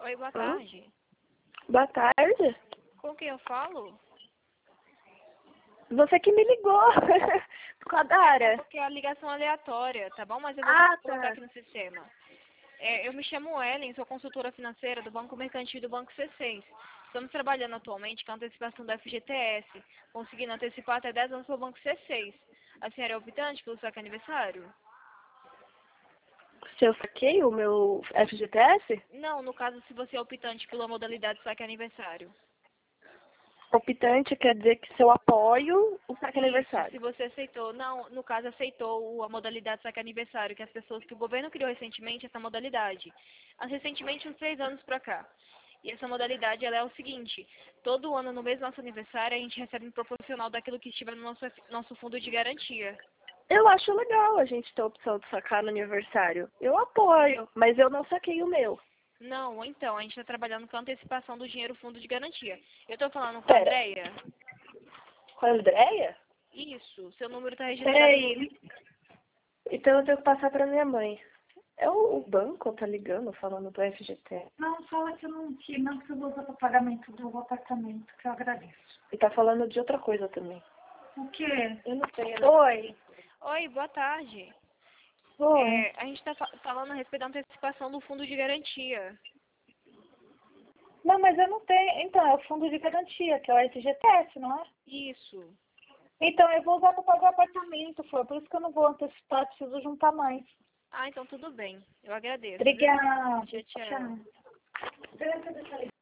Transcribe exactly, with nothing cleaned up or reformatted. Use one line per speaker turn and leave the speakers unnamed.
Oi, boa
Hã?
tarde.
Boa tarde.
Com quem eu falo?
Você que me ligou. Qual da área?
Porque é a ligação aleatória, tá bom? Mas eu vou
Ah,
colocar
tá.
aqui no sistema. É, eu me chamo Ellen, sou consultora financeira do Banco Mercantil e do Banco C seis. Estamos trabalhando atualmente com a antecipação do F G T S, conseguindo antecipar até dez anos pelo Banco C seis. A senhora é optante pelo saque aniversário?
Se eu saquei o meu F G T S?
Não, no caso, se você é optante pela modalidade saque aniversário.
Optante quer dizer que se eu apoio o saque
Isso, se
aniversário.
você aceitou. Não, no caso, aceitou a modalidade saque aniversário, que as pessoas, que o governo criou recentemente essa modalidade. Há recentemente, uns três anos pra cá. E essa modalidade, ela é o seguinte, todo ano, no mês do nosso aniversário, a gente recebe um proporcional daquilo que estiver no nosso, nosso fundo de garantia.
Eu acho legal a gente ter a opção de sacar no aniversário. Eu apoio, mas eu não saquei o meu.
Não, então, a gente está trabalhando com a antecipação do dinheiro fundo de garantia. Eu estou falando com a
Pera,
Andrea?
com a Andréia?
Isso, seu número está registrado no...
Peraí. Então eu tenho que passar pra minha mãe. É o, o banco tá ligando falando do F G T.
Não, fala que eu não tinha, não que eu vou usar para pagamento do apartamento, que eu agradeço.
E tá falando de outra coisa também.
O quê?
Eu não sei. Eu não...
Oi.
Oi, boa tarde.
Oi.
É, a gente está fa falando a respeito da antecipação do fundo de garantia.
Não, mas eu não tenho. Então, é o fundo de garantia, que é o S G T S, não é?
Isso.
Então, eu vou usar para pagar o apartamento, Flor. Por isso que eu não vou antecipar, preciso juntar mais.
Ah, então tudo bem. Eu agradeço. Viu?
Obrigada.
Tchau, tchau.
Tchau.